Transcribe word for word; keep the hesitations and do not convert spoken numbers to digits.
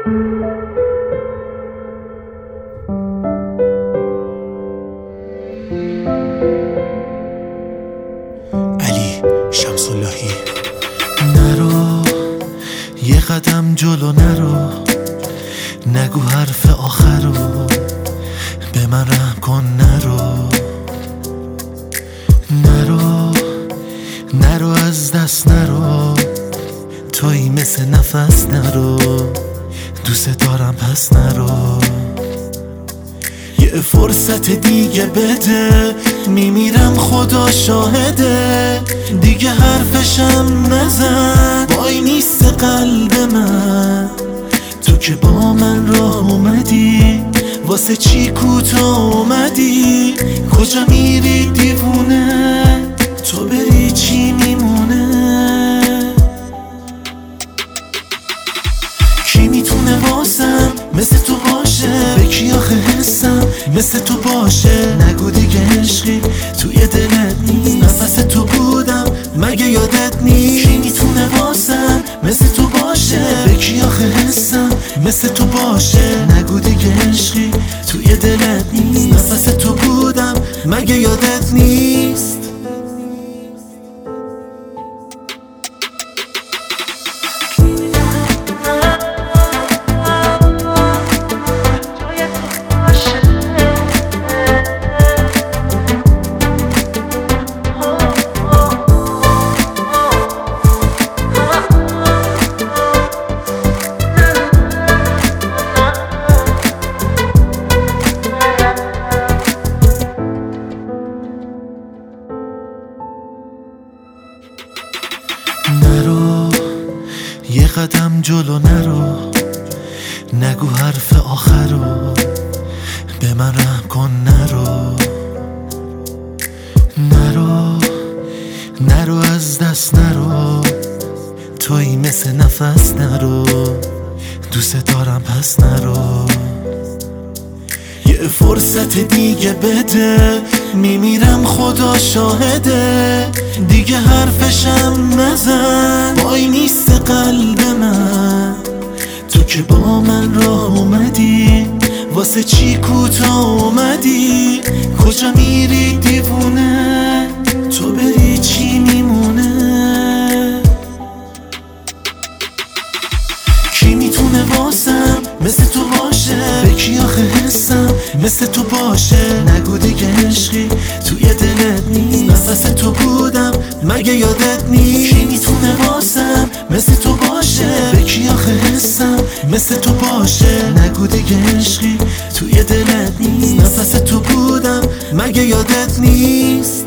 علی شمس اللهی. نرو یه قدم جلو، نرو نگو حرف آخرو، به من رحم کن. نرو نرو نرو از دست نرو، تویی مثل نفس. نرو دوست دارم پس نرو. یه فرصت دیگه بده، میمیرم خدا شاهده. دیگه حرفشم نزن، وای نیست قلب من. تو که با من راه اومدی، واسه چی کوتاه اومدی؟ کجا میری دیوونه؟ تو بری چی میمونه؟ کی میتونه واسم مثل تو باشه؟ به کی آخه حسم مثل تو باشه؟ نگو دیگه عشقی توی دلت نیست، نفس تو بودم مگه یادت نیست؟ کی میتونه واسم مثل تو باشه؟ به کی آخه حسم مثل تو باشه؟ نگو دیگه عشقی توی دلت نیست، نفس تو بودم مگه یادت نیست؟ نرو یه قدم جلو، نرو نگو حرف آخرو، به من رحم کن. نرو نرو نرو از دست نرو، تویی مثل نفس. نرو دوست دارم پس نرو. یه فرصت دیگه بده، میمیرم خدا شاهده. دیگه حرفشم نزن، وای نیست قلب من. تو که با من راه اومدی، واسه چی کوتاه اومدی؟ کجا میری دیوونه؟ تو بری چی میمونه؟ کی میتونه واسم مثل تو باشه؟ به کی آخه حسم مثل تو باشه؟ نگو دیگه عشقی توی دلت نیست، نفس تو بودم مگه یادت نیست؟ کی میتونه واسم مثل تو باشه؟ به کی آخه حسم مثل تو باشه؟ نگو دیگه عشقی توی دلت نیست، نفس تو بودم مگه یادت نیست؟